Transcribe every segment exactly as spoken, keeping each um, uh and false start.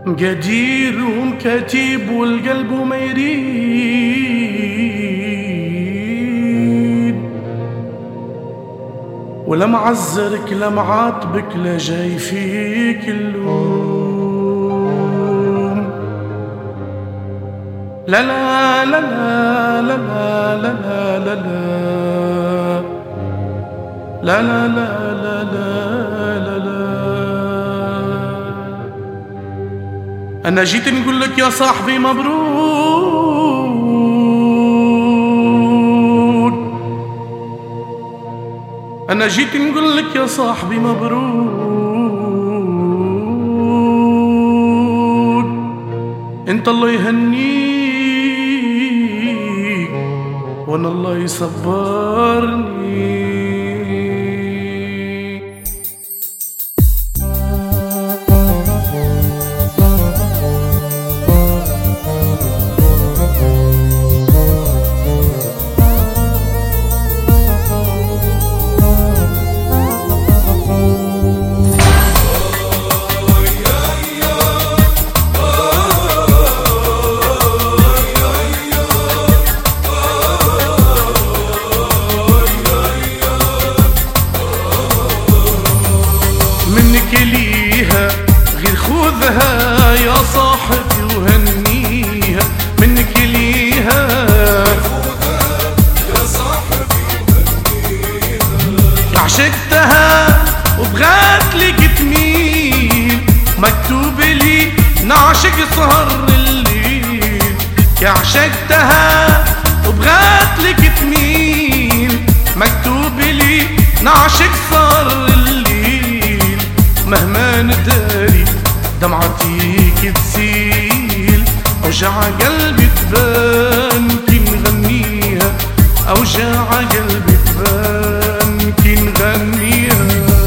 قدير ومكاتب والقلب ما يريد، ولا معذرك لا معاتبك لا جاي فيك اللوم. لا لا لا لا لا لا لا لا لا لا لا لا لا لا. أنا جيت نقول لك يا صاحبي مبروك، أنا جيت نقول لك يا صاحبي مبروك. أنت الله يهنيك وأنا الله يصبرني. غير خذها يا صاحبي وهنيها، منك ليها يا صاحبي وهنيها. عشقتها وبغات لك تميل، مكتوب لي نعشق سهر الليل. يا عشقتها وبغات لك تميل، مكتوب لي نعشق سهر الليل. مهما نداري دمعتيك تسيل، أوجع قلبي تبان كي نغنيها، أوجع قلبي تبان كي نغنيها.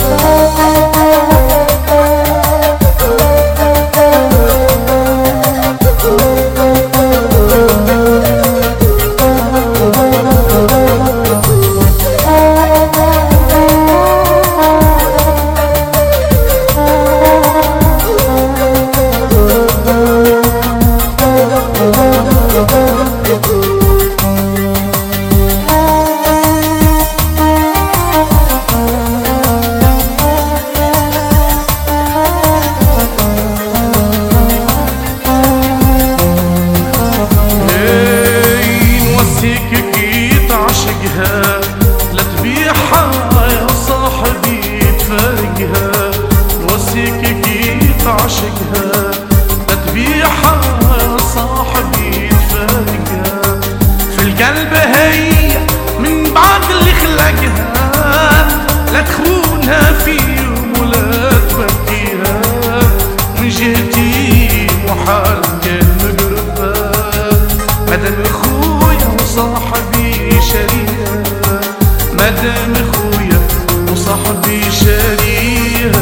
لا تبيعها يا صاحبي تفارقها، نوصيك كي تعشقها. لا تبيعها يا صاحبي تفارقها، في القلب هي من بعد اللي خلقها. لا تخونها في يوم ولا تبكيها، من جهتي محال كان مقربها. مادام اخويا وصاحبي شريها، مادام اخويا وصاحبي شريها.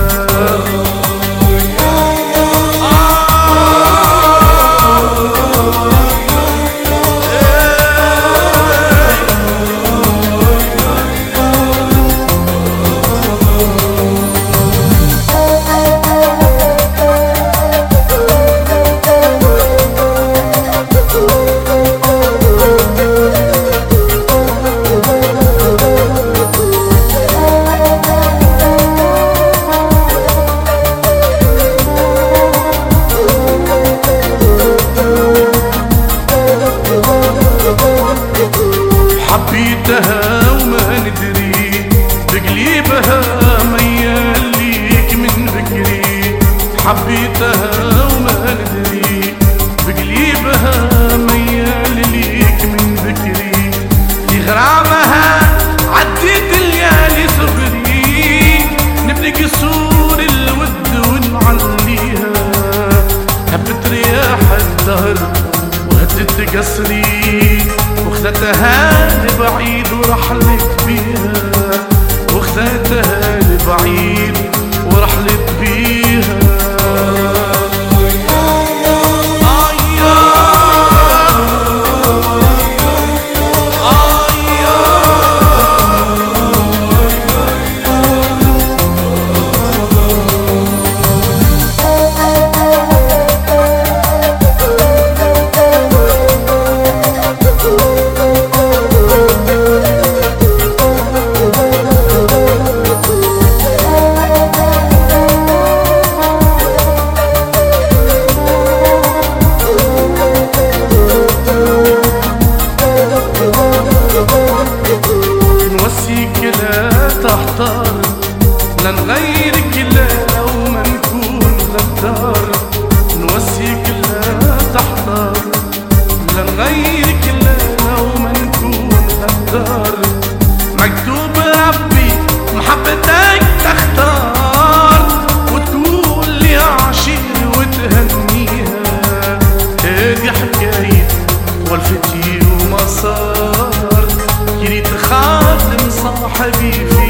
حبيتها وما ندري بقليبها ميال ليك من بكري. حبيتها وما ندري بقليبها ميال ليك من بكري. في غرامها عديت الليالي صغري، نبني قصور الود ونعليها. هبت رياح الدهر وهدت قصري، وخذتها لبعيد ورحلت بيها. وخذتها لبعيد ورحلت بيها. صاحبي في